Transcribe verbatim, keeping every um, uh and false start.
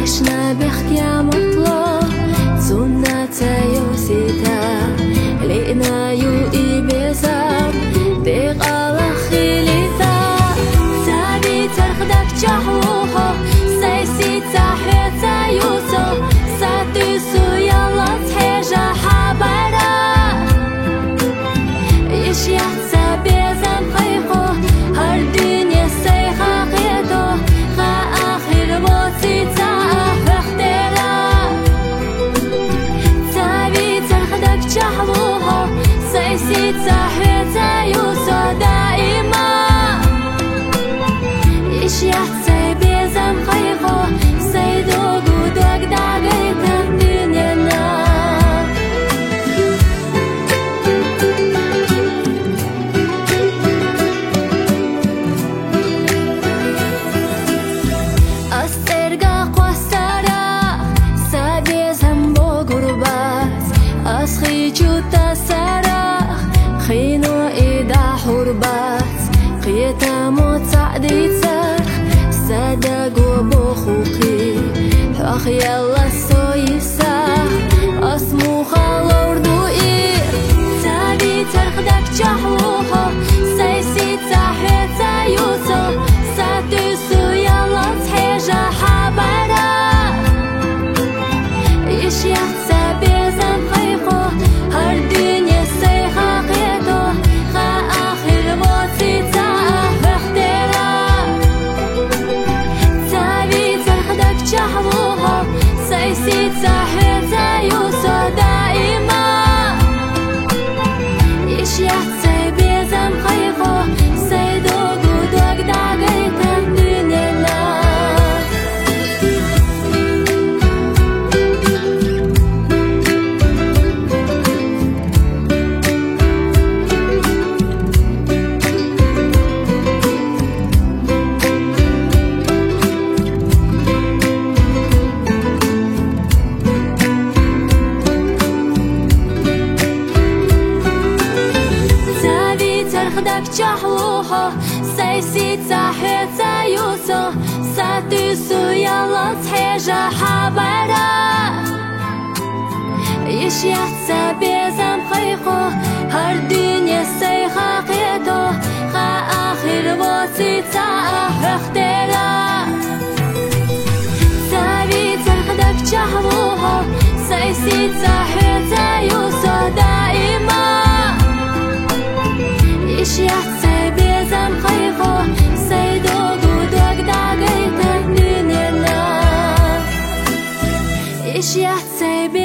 عشنا بخيا مطلع زونا تايو سيتا لقنا يو إبزام ديق على خليتا سابي ترخدك جحوها سيسي تحيتا يوسو ساتيسو يلا تحيجا حبارا يشيح سابي زم خيخو هر دنيا سيخا قيدو خا آخر موتي تاح بختيرا سابي ترخدك جحوها سيسي تحيتا يوسو دائما يشيح سابي زم خيخو سيدو قدوك داقيتا دنيانا أسترقى قوستارا سابي زم بغربات أسخي جوتا سارا خينو إيدا حربات قيتا متعديتا صدقوا بخوقي أخ يلا سويسا أسمو خالور دوئير تابي ترخدك جحوها سيسي تحيتا يوسو ساتيسو يلا تحيجا حبارا يشيح سابي زم خيخو هر دنيا سيخا قيدو خا آخر موتي تاح بختيرا تابي ترخدك جحوها سيسي تحيتا يوسو دائما يشيح سابي زم خيخو سيدو قدوك داقيتا دنيانا ترخدك جحوها سيسي تحيتا يوسو ساتيسو يلا تحيجا حبارا يشيح سابي زم خيخو هر دنيا سيخا قيدو خا آخر موتي تاح بختيرا سابي ترخدك جحوها سيسي تحيتا يوسو دائما يشيح سابي زم خيخو سيدو قدوك داقيتا دنيانا يشيح سابي